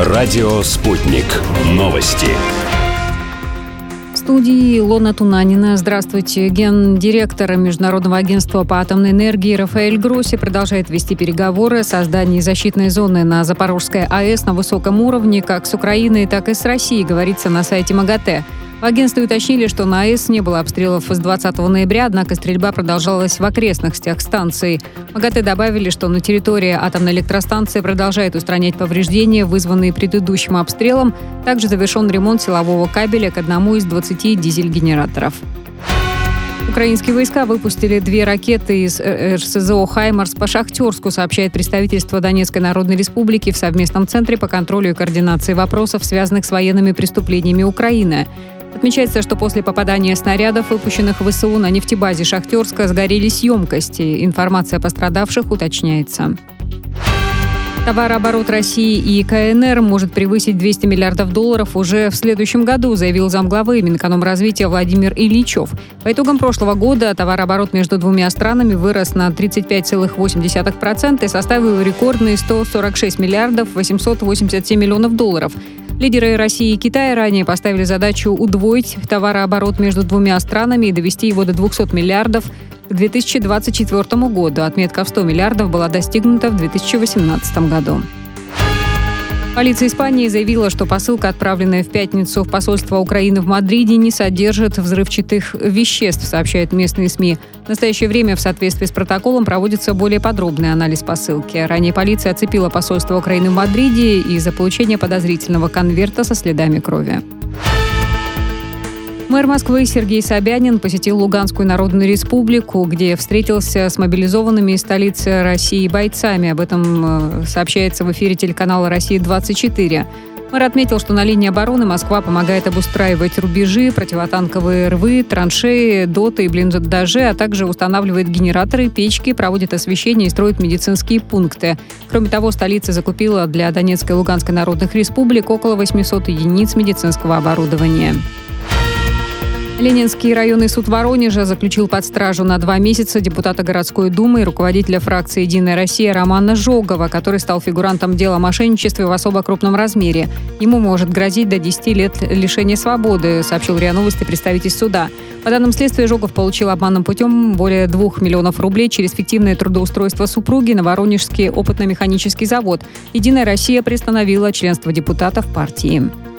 Радио «Спутник». Новости. В студии Илона Тунанина. Здравствуйте. Гендиректор Международного агентства по атомной энергии Рафаэль Гросси продолжает вести переговоры о создании защитной зоны на Запорожской АЭС на высоком уровне как с Украиной, так и с Россией, говорится на сайте МАГАТЭ. В агентстве уточнили, что на АЭС не было обстрелов с 20 ноября, однако стрельба продолжалась в окрестностях станции. МАГАТЭ добавили, что на территории атомной электростанции продолжает устранять повреждения, вызванные предыдущим обстрелом. Также завершен ремонт силового кабеля к одному из 20 дизель-генераторов. Украинские войска выпустили 2 ракеты из РСЗО «Хаймарс» по Шахтерску, сообщает представительство Донецкой Народной Республики в совместном центре по контролю и координации вопросов, связанных с военными преступлениями Украины. Отмечается, что после попадания снарядов, выпущенных в ВСУ на нефтебазе Шахтерска, сгорелись емкости. Информация о пострадавших уточняется. Товарооборот России и КНР может превысить $200 миллиардов уже в следующем году, заявил замглавы Минэкономразвития Владимир Ильичев. По итогам прошлого года товарооборот между двумя странами вырос на 35,8% и составил рекордные $146 миллиардов 887 миллионов. Лидеры России и Китая ранее поставили задачу удвоить товарооборот между двумя странами и довести его до 200 миллиардов к 2024 году. Отметка в 100 миллиардов была достигнута в 2018 году. Полиция Испании заявила, что посылка, отправленная в пятницу в посольство Украины в Мадриде, не содержит взрывчатых веществ, сообщают местные СМИ. В настоящее время в соответствии с протоколом проводится более подробный анализ посылки. Ранее полиция оцепила посольство Украины в Мадриде из-за получения подозрительного конверта со следами крови. Мэр Москвы Сергей Собянин посетил Луганскую Народную Республику, где встретился с мобилизованными из столицы России бойцами. Об этом сообщается в эфире телеканала «Россия-24». Мэр отметил, что на линии обороны Москва помогает обустраивать рубежи, противотанковые рвы, траншеи, доты и блиндажи, а также устанавливает генераторы, печки, проводит освещение и строит медицинские пункты. Кроме того, столица закупила для Донецкой и Луганской народных республик около 800 единиц медицинского оборудования. Ленинский районный суд Воронежа заключил под стражу на 2 месяца депутата городской думы и руководителя фракции «Единая Россия» Романа Жогова, который стал фигурантом дела о мошенничестве в особо крупном размере. Ему может грозить до 10 лет лишения свободы, сообщил РИА Новости представитель суда. По данным следствия, Жогов получил обманным путем более 2 миллионов рублей через фиктивное трудоустройство супруги на Воронежский опытно-механический завод. «Единая Россия» приостановила членство депутата в партии.